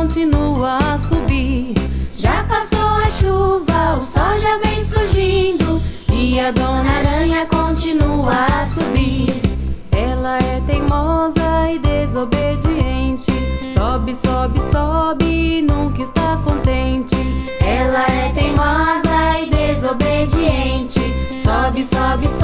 continua a subir. Já passou a chuva, o sol já vem surgindo e a Dona Aranha continua a subir. Ela é teimosa e desobediente, sobe, sobe, sobe e nunca está contente. Ela é teimosa e desobediente, sobe, sobe, sobe